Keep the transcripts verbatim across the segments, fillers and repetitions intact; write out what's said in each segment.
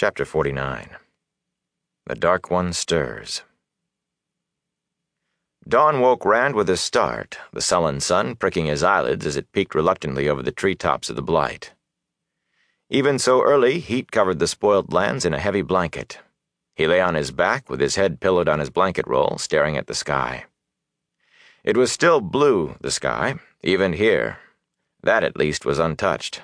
Chapter forty-nine. The Dark One Stirs. Dawn woke Rand with a start, the sullen sun pricking his eyelids as it peeked reluctantly over the treetops of the Blight. Even so early, heat covered the spoiled lands in a heavy blanket. He lay on his back with his head pillowed on his blanket roll, staring at the sky. It was still blue, the sky, even here. That at least was untouched.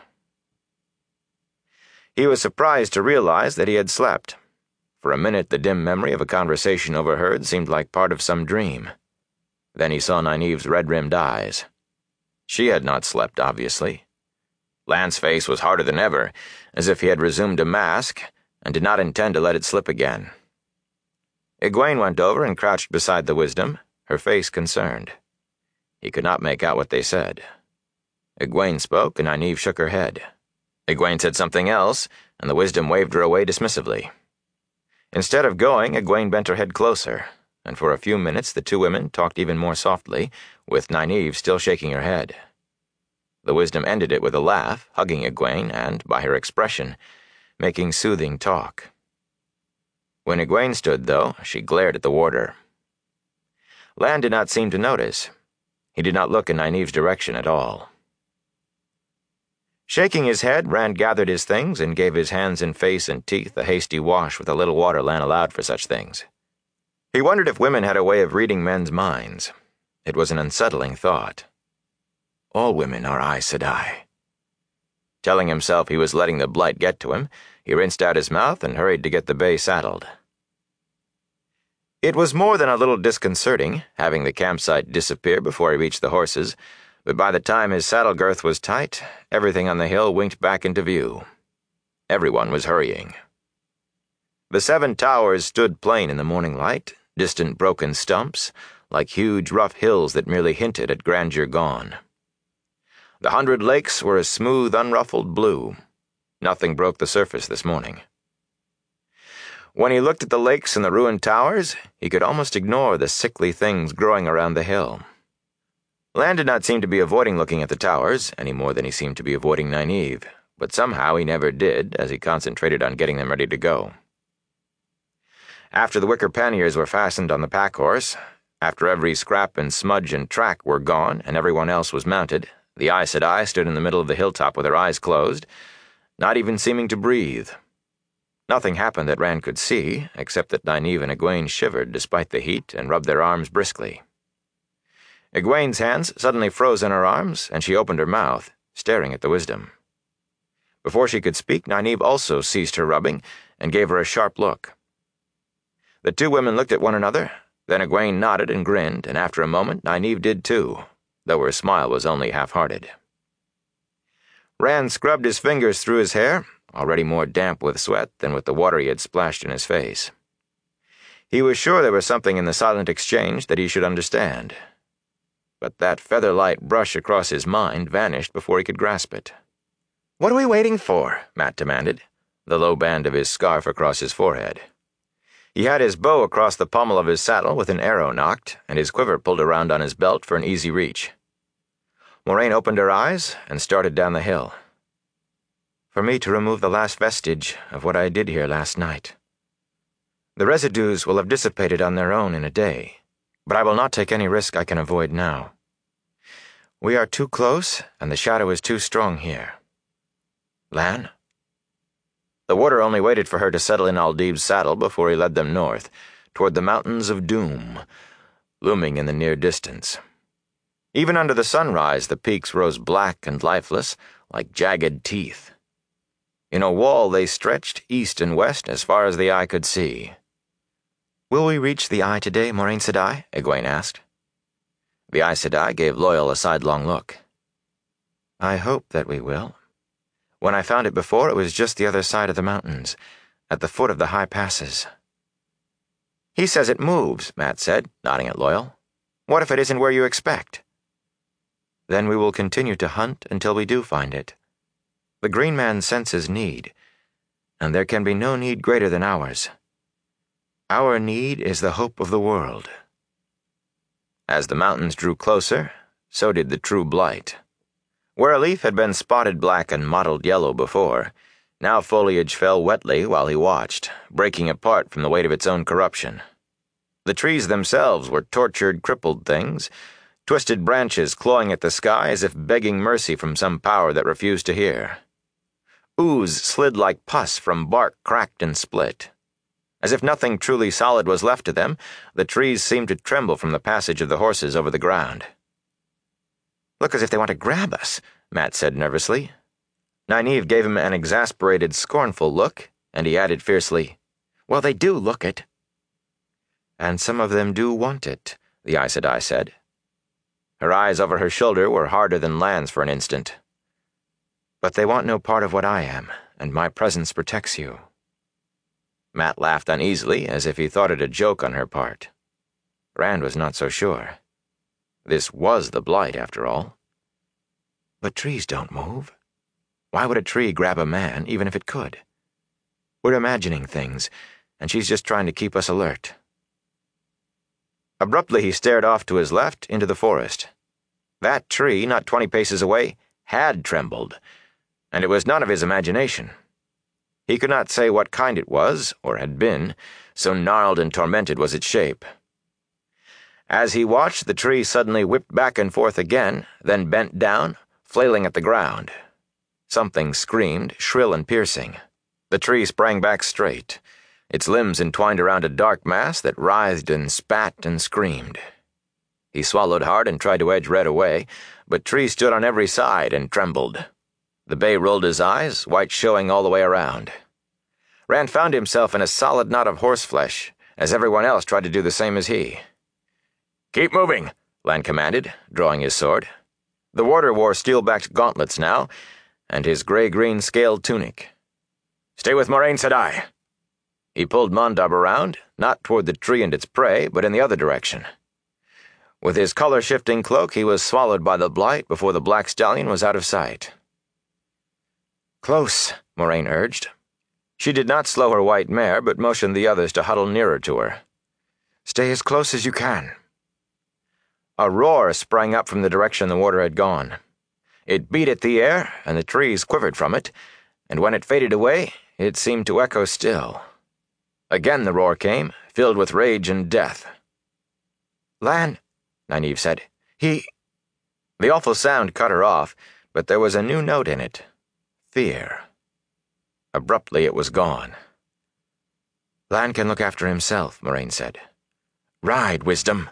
He was surprised to realize that he had slept. For a minute, the dim memory of a conversation overheard seemed like part of some dream. Then he saw Nynaeve's red-rimmed eyes. She had not slept, obviously. Lan's face was harder than ever, as if he had resumed a mask, and did not intend to let it slip again. Egwene went over and crouched beside the Wisdom, her face concerned. He could not make out what they said. Egwene spoke, and Nynaeve shook her head. Egwene said something else, and the Wisdom waved her away dismissively. Instead of going, Egwene bent her head closer, and for a few minutes the two women talked even more softly, with Nynaeve still shaking her head. The Wisdom ended it with a laugh, hugging Egwene and, by her expression, making soothing talk. When Egwene stood, though, she glared at the warder. Lan did not seem to notice. He did not look in Nynaeve's direction at all. Shaking his head, Rand gathered his things and gave his hands and face and teeth a hasty wash with a little water Lan allowed for such things. He wondered if women had a way of reading men's minds. It was an unsettling thought. All women are Aes Sedai. Telling himself he was letting the blight get to him, he rinsed out his mouth and hurried to get the bay saddled. It was more than a little disconcerting, having the campsite disappear before he reached the horses, but by the time his saddle girth was tight, everything on the hill winked back into view. Everyone was hurrying. The seven towers stood plain in the morning light, distant broken stumps, like huge rough hills that merely hinted at grandeur gone. The hundred lakes were a smooth, unruffled blue. Nothing broke the surface this morning. When he looked at the lakes and the ruined towers, he could almost ignore the sickly things growing around the hill. Lan did not seem to be avoiding looking at the towers, any more than he seemed to be avoiding Nynaeve, but somehow he never did, as he concentrated on getting them ready to go. After the wicker panniers were fastened on the pack-horse, after every scrap and smudge and track were gone and everyone else was mounted, the Aes Sedai stood in the middle of the hilltop with her eyes closed, not even seeming to breathe. Nothing happened that Rand could see, except that Nynaeve and Egwene shivered despite the heat and rubbed their arms briskly. Egwene's hands suddenly froze in her arms, and she opened her mouth, staring at the Wisdom. Before she could speak, Nynaeve also ceased her rubbing and gave her a sharp look. The two women looked at one another, then Egwene nodded and grinned, and after a moment Nynaeve did too, though her smile was only half-hearted. Rand scrubbed his fingers through his hair, already more damp with sweat than with the water he had splashed in his face. He was sure there was something in the silent exchange that he should understand. But that feather-light brush across his mind vanished before he could grasp it. "What are we waiting for?" Mat demanded, the low band of his scarf across his forehead. He had his bow across the pommel of his saddle with an arrow nocked, and his quiver pulled around on his belt for an easy reach. Moraine opened her eyes and started down the hill. "For me to remove the last vestige of what I did here last night. The residues will have dissipated on their own in a day, but I will not take any risk I can avoid now. We are too close, and the shadow is too strong here. Lan?" The warder only waited for her to settle in Aldeeb's saddle before he led them north, toward the Mountains of Doom, looming in the near distance. Even under the sunrise, the peaks rose black and lifeless, like jagged teeth. In a wall they stretched east and west as far as the eye could see. "Will we reach the eye today, Moraine Sedai?" Egwene asked. The Aes Sedai gave Loial a sidelong look. "I hope that we will. When I found it before, it was just the other side of the mountains, at the foot of the high passes." "He says it moves," Mat said, nodding at Loial. "What if it isn't where you expect?" "Then we will continue to hunt until we do find it. The Green Man senses need, and there can be no need greater than ours. Our need is the hope of the world." As the mountains drew closer, so did the true blight. Where a leaf had been spotted black and mottled yellow before, Now foliage fell wetly while he watched, breaking apart from the weight of its own corruption. The trees themselves were tortured, crippled things, twisted branches clawing at the sky as if begging mercy from some power that refused to hear. Ooze slid like pus from bark cracked and split. As if nothing truly solid was left to them, the trees seemed to tremble from the passage of the horses over the ground. "Look as if they want to grab us," Matt said nervously. Nynaeve gave him an exasperated, scornful look, and he added fiercely, "Well, they do look it." "And some of them do want it," the Aes Sedai said. Her eyes over her shoulder were harder than Lan's for an instant. "But they want no part of what I am, and my presence protects you." Matt laughed uneasily, as if he thought it a joke on her part. Rand was not so sure. This was the Blight, after all. But trees don't move. Why would a tree grab a man, even if it could? We're imagining things, and she's just trying to keep us alert. Abruptly he stared off to his left into the forest. That tree, not twenty paces away, had trembled, and it was none of his imagination. He could not say what kind it was, or had been, so gnarled and tormented was its shape. As he watched, the tree suddenly whipped back and forth again, then bent down, flailing at the ground. Something screamed, shrill and piercing. The tree sprang back straight, its limbs entwined around a dark mass that writhed and spat and screamed. He swallowed hard and tried to edge Red away, but Tree stood on every side and trembled. The Bay rolled his eyes, white showing all the way around. Rand found himself in a solid knot of horseflesh, as everyone else tried to do the same as he. "Keep moving," Lan commanded, drawing his sword. The warder wore steel-backed gauntlets now, and his gray-green scaled tunic. "Stay with Moraine Sedai." He pulled Mondab around, not toward the tree and its prey, but in the other direction. With his color-shifting cloak, he was swallowed by the Blight before the black stallion was out of sight. "Close," Moraine urged. She did not slow her white mare, but motioned the others to huddle nearer to her. "Stay as close as you can." A roar sprang up from the direction the warder had gone. It beat at the air, and the trees quivered from it, and when it faded away, it seemed to echo still. Again the roar came, filled with rage and death. "Lan," Nynaeve said, "he—" The awful sound cut her off, but there was a new note in it. Fear. Abruptly it was gone. "Lan can look after himself," Moraine said. "Ride, wisdom."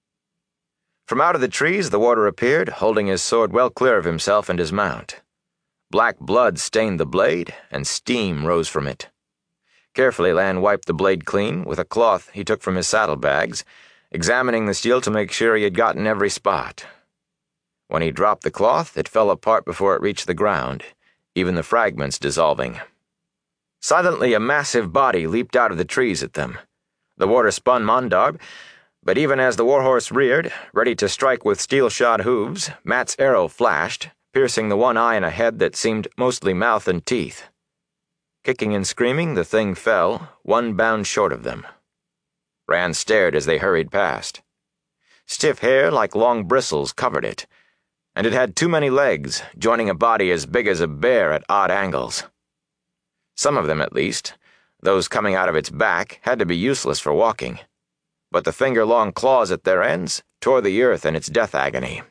From out of the trees the warder appeared, holding his sword well clear of himself and his mount. Black blood stained the blade, and steam rose from it. Carefully Lan wiped the blade clean with a cloth he took from his saddlebags, examining the steel to make sure he had gotten every spot. When he dropped the cloth, it fell apart before it reached the ground, even the fragments dissolving. Silently a massive body leaped out of the trees at them. The warder spun Mondab, but even as the warhorse reared, ready to strike with steel-shod hooves, Matt's arrow flashed, piercing the one eye in a head that seemed mostly mouth and teeth. Kicking and screaming, the thing fell, one bound short of them. Rand stared as they hurried past. Stiff hair like long bristles covered it, and it had too many legs, joining a body as big as a bear at odd angles. Some of them, at least, those coming out of its back, had to be useless for walking, but the finger-long claws at their ends tore the earth in its death agony.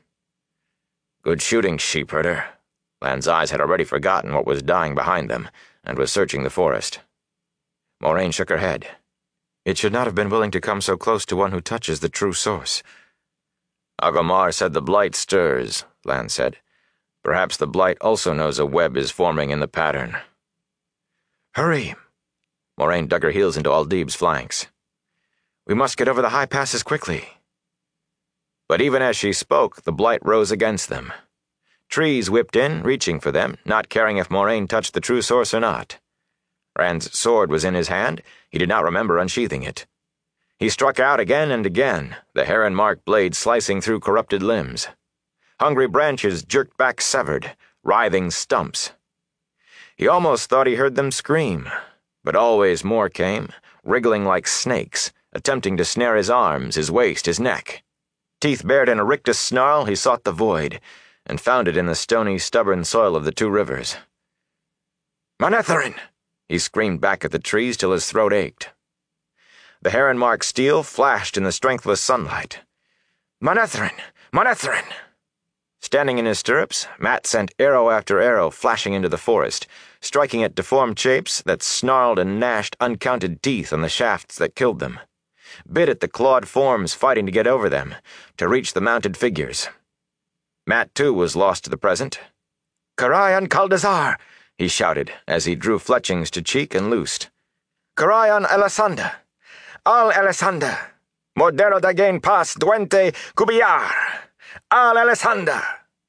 Good shooting, sheepherder. Lan's eyes had already forgotten what was dying behind them, and was searching the forest. Moraine shook her head. "It should not have been willing to come so close to one who touches the true source." "Agomar said the Blight stirs," Lan said. "Perhaps the Blight also knows a web is forming in the pattern." "Hurry!" Moraine dug her heels into Aldib's flanks. "We must get over the high passes quickly." But even as she spoke, the Blight rose against them. Trees whipped in, reaching for them, not caring if Moraine touched the true source or not. Rand's sword was in his hand. He did not remember unsheathing it. He struck out again and again, the heron-marked blade slicing through corrupted limbs. Hungry branches jerked back severed, writhing stumps. He almost thought he heard them scream, but always more came, wriggling like snakes, attempting to snare his arms, his waist, his neck. Teeth bared in a rictus snarl, he sought the void, and found it in the stony, stubborn soil of the two rivers. Manetheren! He screamed back at the trees till his throat ached. The heron-marked steel flashed in the strengthless sunlight. Manetheren! Manetheren! Standing in his stirrups, Matt sent arrow after arrow flashing into the forest, striking at deformed shapes that snarled and gnashed uncounted teeth on the shafts that killed them, bit at the clawed forms fighting to get over them, to reach the mounted figures. Matt, too, was lost to the present. Karayan Kaldazar! He shouted as he drew fletchings to cheek and loosed. Karayan Elisanda! Al Elisanda! Modero Dagen Pas Duente Cubillar! Al Elisanda!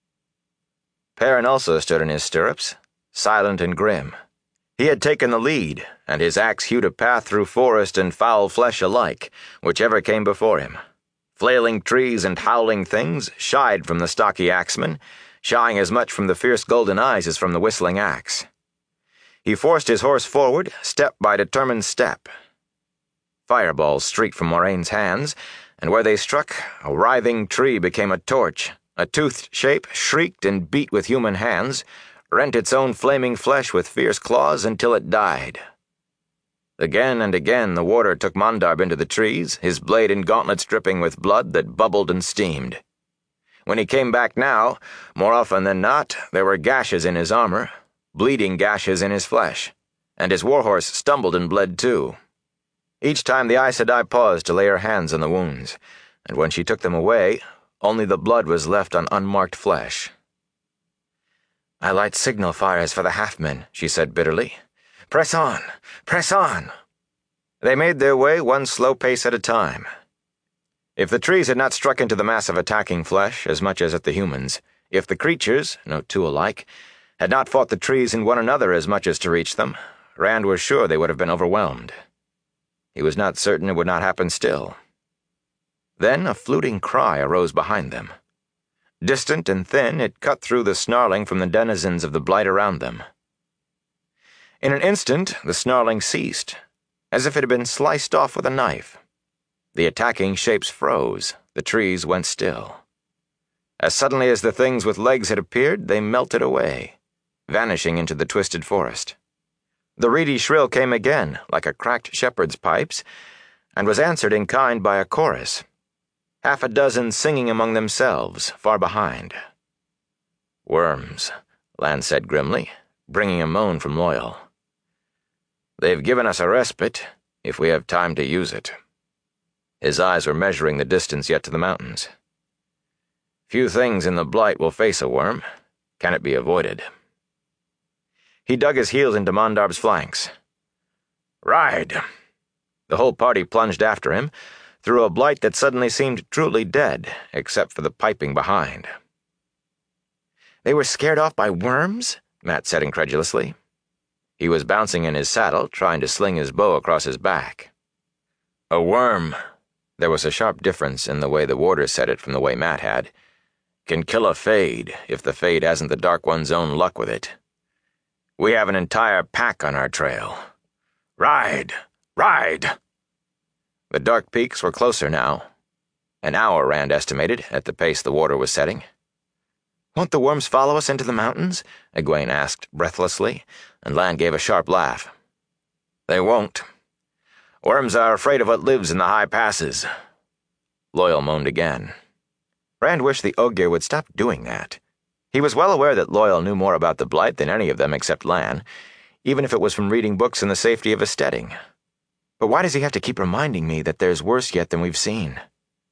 Perrin also stood in his stirrups, silent and grim. He had taken the lead, and his axe hewed a path through forest and foul flesh alike, whichever came before him. Flailing trees and howling things shied from the stocky axeman, shying as much from the fierce golden eyes as from the whistling axe. He forced his horse forward, step by determined step. Fireballs streaked from Moraine's hands, and where they struck, a writhing tree became a torch. A toothed shape shrieked and beat with human hands, rent its own flaming flesh with fierce claws until it died. Again and again the warder took Mondarb into the trees, his blade and gauntlets dripping with blood that bubbled and steamed. When he came back now, more often than not, there were gashes in his armor, bleeding gashes in his flesh, and his warhorse stumbled and bled too. Each time the Aes Sedai paused to lay her hands on the wounds, and when she took them away, only the blood was left on unmarked flesh. I light signal fires for the half-men, she said bitterly. Press on! Press on! They made their way one slow pace at a time. If the trees had not struck into the mass of attacking flesh as much as at the humans, if the creatures, no two alike, had not fought the trees and one another as much as to reach them, Rand was sure they would have been overwhelmed. He was not certain it would not happen still. Then a fluting cry arose behind them. Distant and thin, it cut through the snarling from the denizens of the blight around them. In an instant, the snarling ceased, as if it had been sliced off with a knife. The attacking shapes froze, the trees went still. As suddenly as the things with legs had appeared, they melted away, vanishing into the twisted forest. The reedy shrill came again, like a cracked shepherd's pipes, and was answered in kind by a chorus, half a dozen singing among themselves, far behind. Worms, Lan said grimly, bringing a moan from Loyal. They've given us a respite, if we have time to use it. His eyes were measuring the distance yet to the mountains. Few things in the blight will face a worm. Can it be avoided? He dug his heels into Mondarb's flanks. Ride! The whole party plunged after him, through a blight that suddenly seemed truly dead, except for the piping behind. They were scared off by worms? Matt said incredulously. He was bouncing in his saddle, trying to sling his bow across his back. A worm, there was a sharp difference in the way the warder said it from the way Matt had, can kill a Fade if the Fade hasn't the Dark One's own luck with it. We have an entire pack on our trail. Ride! Ride! The dark peaks were closer now. An hour, Rand estimated, at the pace the warder was setting. Won't the worms follow us into the mountains? Egwene asked breathlessly, and Lan gave a sharp laugh. They won't. Worms are afraid of what lives in the high passes. Loyal moaned again. Rand wished the Ogier would stop doing that. He was well aware that Loyal knew more about the blight than any of them except Lan, even if it was from reading books in the safety of his steading. But why does he have to keep reminding me that there's worse yet than we've seen?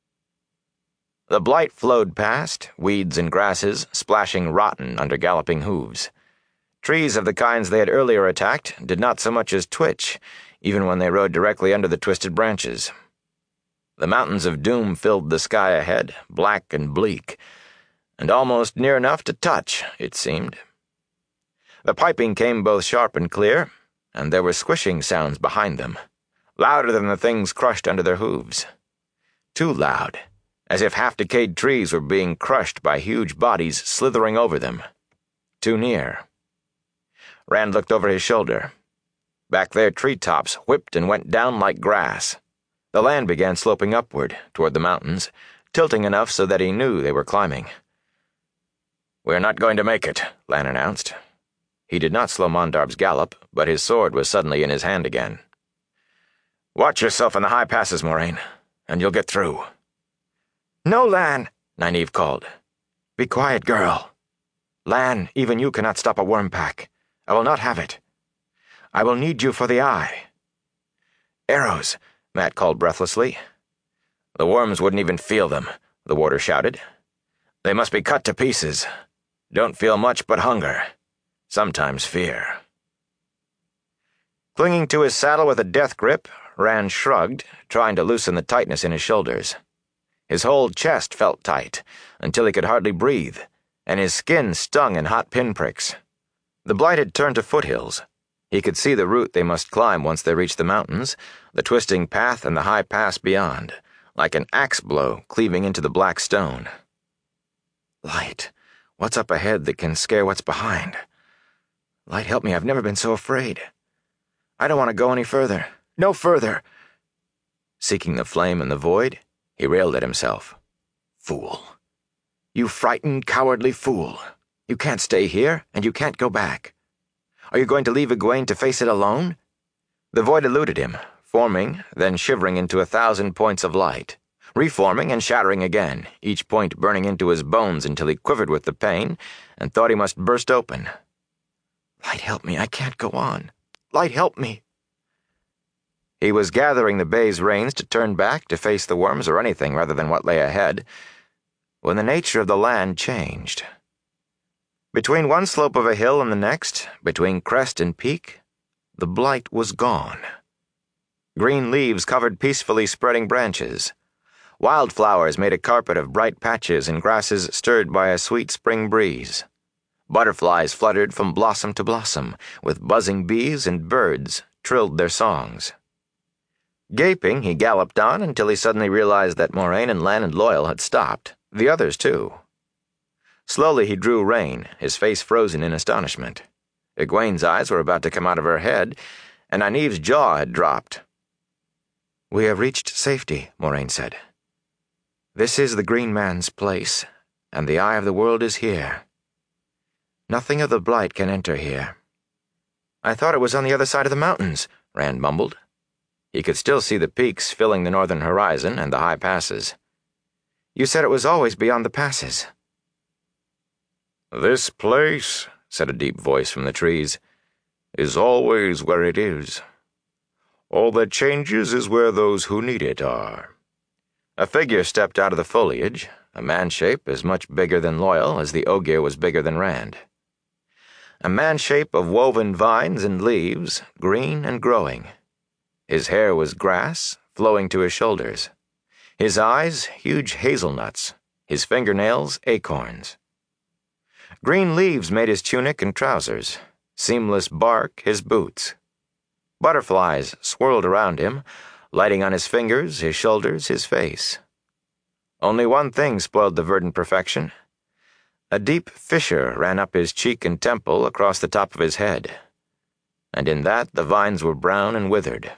The blight flowed past, weeds and grasses splashing rotten under galloping hooves. Trees of the kinds they had earlier attacked did not so much as twitch, even when they rode directly under the twisted branches. The mountains of doom filled the sky ahead, black and bleak, and almost near enough to touch, it seemed. The piping came both sharp and clear, and there were squishing sounds behind them, louder than the things crushed under their hooves. Too loud, as if half-decayed trees were being crushed by huge bodies slithering over them. Too near. Rand looked over his shoulder. Back there, treetops whipped and went down like grass. The land began sloping upward, toward the mountains, tilting enough so that he knew they were climbing. We're not going to make it, Lan announced. He did not slow Mondarb's gallop, but his sword was suddenly in his hand again. "Watch yourself in the high passes, Moraine, and you'll get through." "No, Lan," Nynaeve called. "Be quiet, girl. Lan, even you cannot stop a worm pack. I will not have it. I will need you for the eye." "Arrows," Mat called breathlessly. "The worms wouldn't even feel them," the warder shouted. "They must be cut to pieces. Don't feel much but hunger. Sometimes fear." Clinging to his saddle with a death grip, Rand shrugged, trying to loosen the tightness in his shoulders. His whole chest felt tight, until he could hardly breathe, and his skin stung in hot pinpricks. The blight had turned to foothills. He could see the route they must climb once they reached the mountains, the twisting path and the high pass beyond, like an axe blow cleaving into the black stone. Light, what's up ahead that can scare what's behind? Light, help me, I've never been so afraid. I don't want to go any further. No further. Seeking the flame in the void, he railed at himself. Fool. You frightened, cowardly fool. You can't stay here, and you can't go back. Are you going to leave Egwene to face it alone? The void eluded him, forming, then shivering into a thousand points of light, reforming and shattering again, each point burning into his bones until he quivered with the pain and thought he must burst open. Light, help me, I can't go on. Light, help me. He was gathering the bay's reins to turn back to face the worms or anything rather than what lay ahead, when the nature of the land changed. Between one slope of a hill and the next, between crest and peak, the blight was gone. Green leaves covered peacefully spreading branches. Wildflowers made a carpet of bright patches and grasses stirred by a sweet spring breeze. Butterflies fluttered from blossom to blossom, with buzzing bees and birds trilled their songs. Gaping, he galloped on until he suddenly realized that Moraine and Lan and Loial had stopped, the others too. Slowly he drew rein, his face frozen in astonishment. Egwene's eyes were about to come out of her head, and Nynaeve's jaw had dropped. "We have reached safety," Moraine said. "This is the Green Man's place, and the Eye of the World is here. Nothing of the blight can enter here." "I thought it was on the other side of the mountains," Rand mumbled. He could still see the peaks filling the northern horizon and the high passes. "You said it was always beyond the passes." "This place," said a deep voice from the trees, "is always where it is. All that changes is where those who need it are." A figure stepped out of the foliage, a man shape as much bigger than Loial as the Ogier was bigger than Rand. A man shape of woven vines and leaves, green and growing. His hair was grass, flowing to his shoulders. His eyes, huge hazelnuts. His fingernails, acorns. Green leaves made his tunic and trousers, seamless bark his boots. Butterflies swirled around him, lighting on his fingers, his shoulders, his face. Only one thing spoiled the verdant perfection. A deep fissure ran up his cheek and temple across the top of his head, and in that the vines were brown and withered.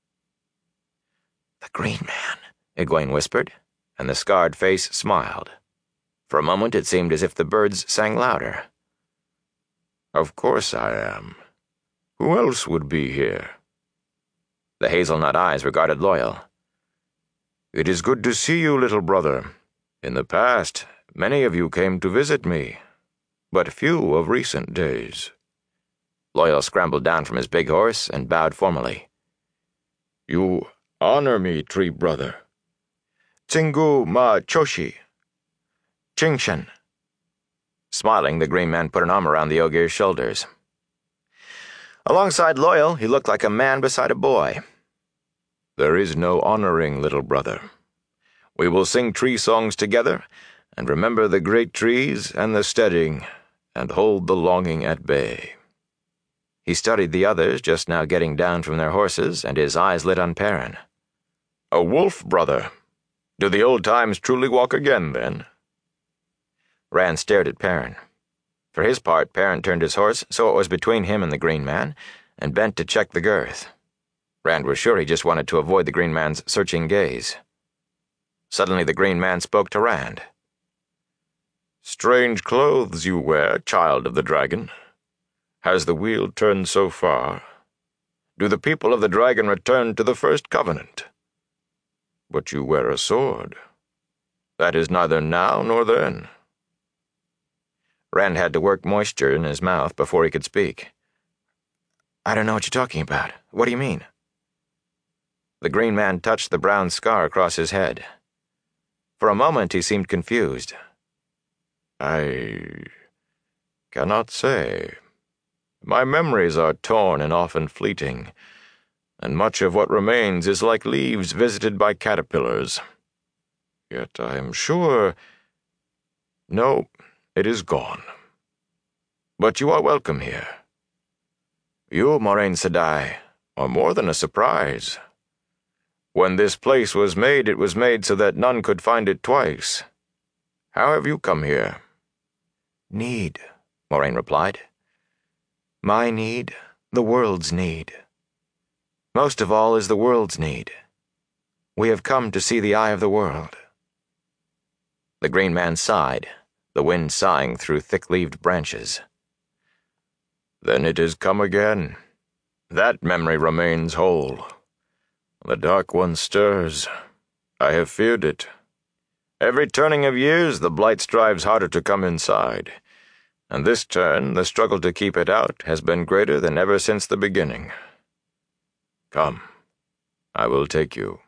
"The Green Man," Egwene whispered, and the scarred face smiled. For a moment it seemed as if the birds sang louder. "Of course I am. Who else would be here?" The hazelnut eyes regarded Loial. "It is good to see you, little brother. In the past, many of you came to visit me, but few of recent days." Loial scrambled down from his big horse and bowed formally. "You honor me, Tree Brother." "Tingu ma choshi. Chingshan." Smiling, the Green Man put an arm around the Ogier's shoulders. Alongside Loial, he looked like a man beside a boy. "There is no honoring, little brother. We will sing tree songs together, and remember the great trees and the steading, and hold the longing at bay." He studied the others just now getting down from their horses, and his eyes lit on Perrin. "A wolf, brother. Do the old times truly walk again, then?" Rand stared at Perrin. For his part, Perrin turned his horse so it was between him and the Green Man, and bent to check the girth. Rand was sure he just wanted to avoid the Green Man's searching gaze. Suddenly the Green Man spoke to Rand. "Strange clothes you wear, child of the dragon. Has the wheel turned so far? Do the people of the dragon return to the first covenant? But you wear a sword. That is neither now nor then. Rand had to work moisture in his mouth before he could speak. I don't know what you're talking about. What do you mean? The green man touched the brown scar across his head. For a moment he seemed confused. I cannot say. My memories are torn and often fleeting, and much of what remains is like leaves visited by caterpillars. Yet I am sure... No, it is gone. But you are welcome here. You, Moraine Sedai, are more than a surprise. When this place was made, it was made so that none could find it twice. How have you come here? Need, Moraine replied. My need, the world's need. Most of all is the world's need. We have come to see the eye of the world. The green man sighed, the wind sighing through thick-leaved branches. Then it is come again. That memory remains whole. The Dark One stirs. I have feared it. Every turning of years, the blight strives harder to come inside, and this turn, the struggle to keep it out has been greater than ever since the beginning. Come, I will take you.